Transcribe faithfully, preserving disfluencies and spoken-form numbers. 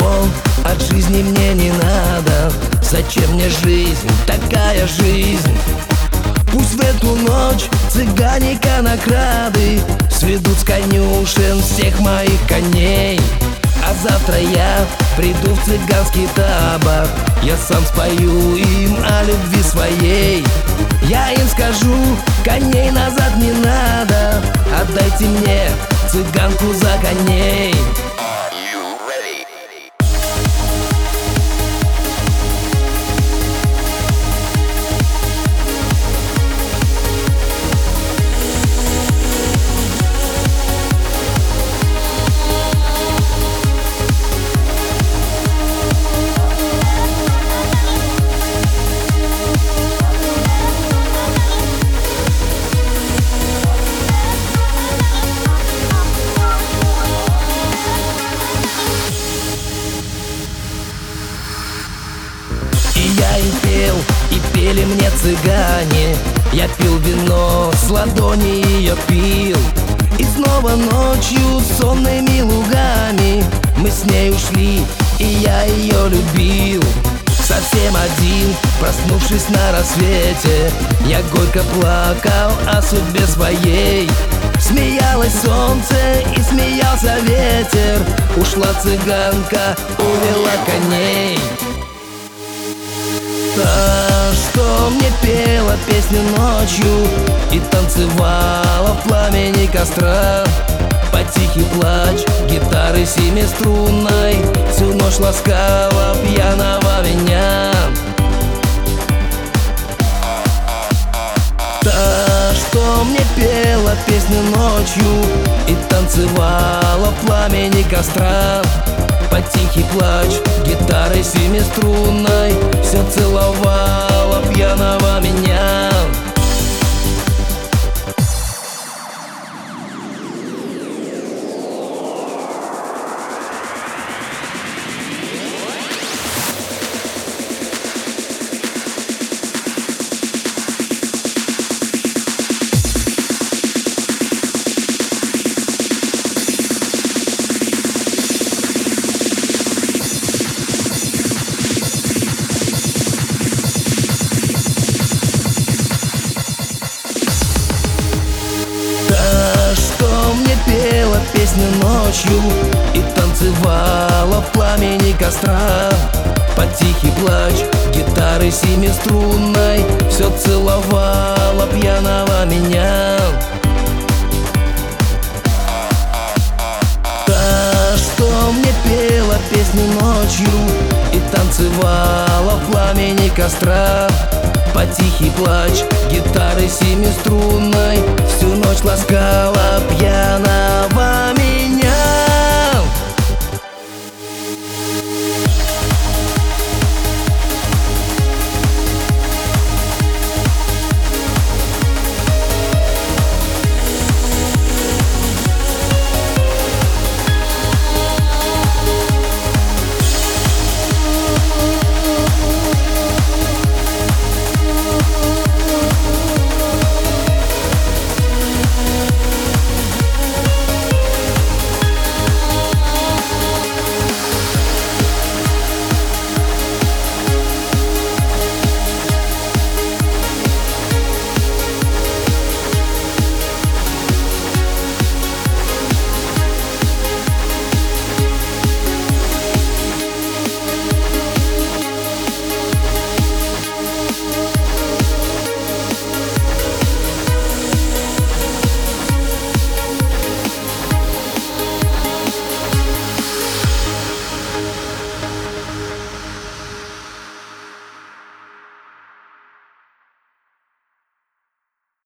ничего от жизни мне не надо. Зачем мне жизнь, такая жизнь? Пусть в эту ночь цыгане-конокрады сведут с конюшен всех моих коней. А завтра я приду в цыганский табор, я сам спою им о любви своей. Я им скажу: коней назад не надо, отдайте мне цыганку за коней. Я и пел, и пели мне цыгане. Я пил вино, с ладони ее пил. И снова ночью сонными лугами мы с ней ушли, и я ее любил. Совсем один, проснувшись на рассвете, я горько плакал о судьбе своей. Смеялось солнце и смеялся ветер, ушла цыганка, увела коней. Та, что мне пела песню ночью и танцевала в пламени костра, под тихий плач гитары семиструнной всю ночь ласкала пьяного меня. Та, что мне пела песню ночью и танцевала в пламени костра, под тихий плач гитары семиструнной все целовала пьяного меня. Пела песню ночью и танцевала в пламени костра, под тихий плач гитары семиструнной все целовала пьяного меня. Та, что мне пела песню ночью и танцевала в пламени костра, под тихий плач гитары семиструнной всю ночь ласкала